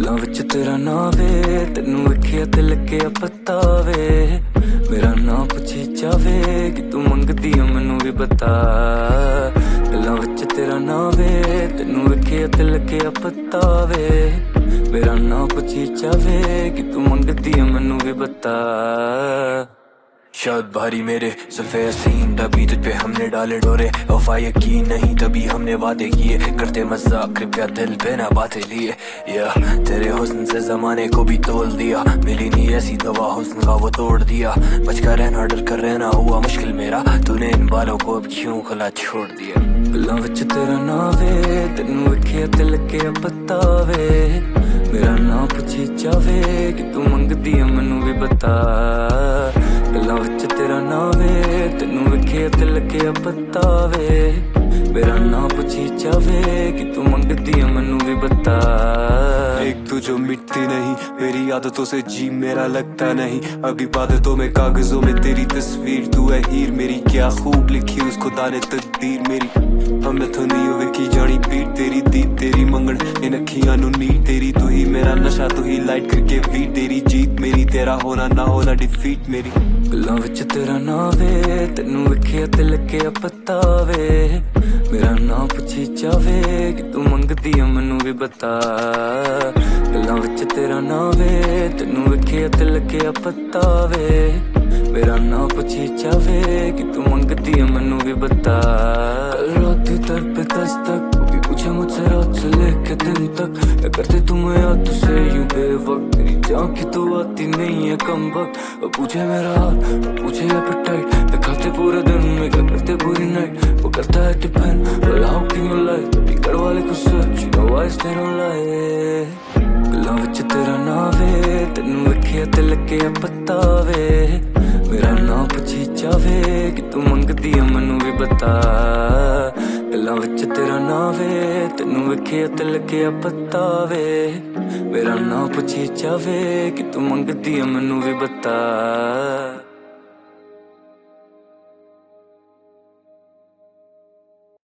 गल्लां विच तेरा नां वे, तेनू वेखिया ते लग्गिया पता वे। मेरा नां पुछी जावे कि तू मंगदी ऐ मैनू भी बता। गल्लां विच तेरा नां वे, तेनू वेखिया ते लग्गिया पता वे। मेरा नां पुछी जावे कि तू मंगदी ऐ मैनू भी बता। शायद भारी मेरे जुल्फे हसीन तभी तुझ पे हमने डाले डोरे। वफा यकीन नहीं तभी हमने वादे किए, करते मजाक कृपया दिल पे ना बातें लिए। या तेरे हुस्न से जमाने को भी तोल दिया, मिली नहीं ऐसी दवा हुस्न का वो तोड़ दिया। बच कर रहना डर कर रहना हुआ मुश्किल मेरा, तूने इन बालों को अब क्यों खुला छोड़ दिया। गल्लां विच तेरा नां वे, तेनू वेखिया ते लग्गिया पता वे। मेरा नां पुछी जावे कि तू मंगदी ऐ मैनू भी बता। गल्लां विच तेरा नां वे, तेनू वेखिया ते लग्गिया पता वे। मेरा नां पुछी जावे कि तू मंगदी ऐ मैनू भी बता। एक तू जो मिटती नहीं, मेरी आदतों से जी मेरा लगता नहीं। अभी इबादतों में कागजों में तेरी तस्वीर, तू है हीर मेरी क्या खूब लिखी उस खुदा ने तकदीर मेरी। हमने तो नहीं होवे की जानी पीर तेरी दीद तेरी मंगन इन अखियां नू नीर तेरी। तू ही मेरा नशा तू ही लाइट करके वीर तेरी जीत मेरी, तेरा होना ना होना डिफीट मेरी। गल्लां विच तेरा नां वे, तेनू वेखिया ते लग्गिया पता वे। मेरा नां पुछी जावे कि तू मंगदी ऐ मैनू भी बता। गल्लां विच तेरा नां वे, तेनू वेखिया ते लग्गिया पता वे। मेरा नां पुछी जावे कि तू मंगदी ऐ मैनू भी बता। कल रात दर पे दस्तक, वो भी पूछे मुझसे रात से लेके दिन तक, क्या करते तुम याद तुझसे यूं बेवक्त। तेरी जान की तो आती नहीं है कम वक्त। वो पूछे मेरा हाल, वो पूछे एपेटाइट, क्या खाते पूरे दिन में क्या करते पूरी नाइट। वो करता है depend, well how can you lie, तभी कर वाले को search, you know why stay don't lie। गल्लां विच तेरा नां वे, तेनू वेखिया ते लग्गिया पता वे। मेरा नां पुछी जावे कि तू मंगदी ऐ मैनू भी बता। गल्लां विच तेरा नां वे, तेनू वेखिया ते लग्गिया पता वे। मेरा नां पुछी जावे कि तू मंगदी ऐ मैनू भी बता।